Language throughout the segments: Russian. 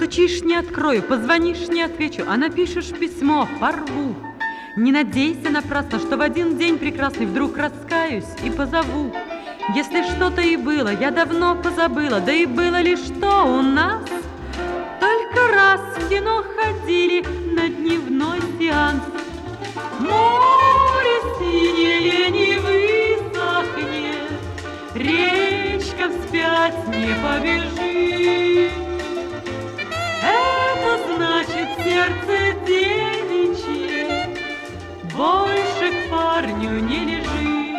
Постучишь — не открою, позвонишь — не отвечу, а напишешь письмо — порву. Не надейся напрасно, что в один день прекрасный вдруг раскаюсь и позову. Если что-то и было, я давно позабыла, да и было ли что у нас? Только раз в кино ходили на дневной сеанс. Море синее не высохнет, речка вспять не побежит. Это значит, сердце девичье больше к парню не лежит.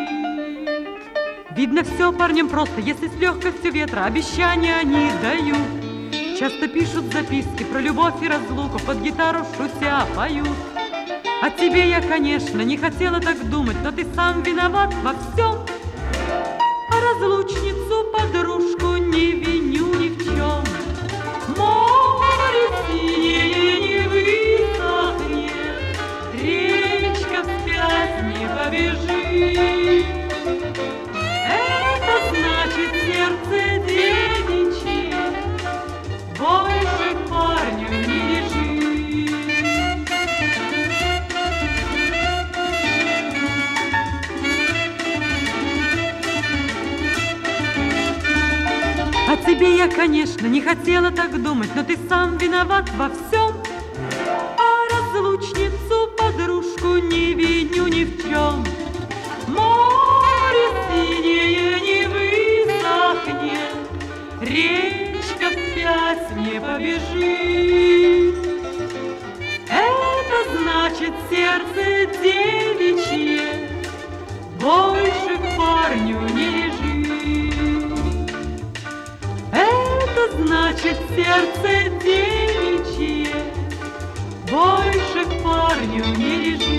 Видно, все парням просто, если с легкостью ветра обещания они дают. Часто пишут записки про любовь и разлуку, под гитару шутя поют. О тебе я, конечно, не хотела так думать, но ты сам виноват во всем. А разлучницу, подружку не виню ни в чем. Море синее не высохнет, речка вспять не побежит. Это значит, сердце девичье больше к парню не лежит. О тебе я, конечно, не хотела так думать, но ты сам виноват во всем. А разлучницу, подружку не виню ни в чем. Море синее не высохнет, речка вспять не побежит. Это значит, сердце девичье больше к парню не лежит. Это значит, сердце девичье больше к парню не лежит.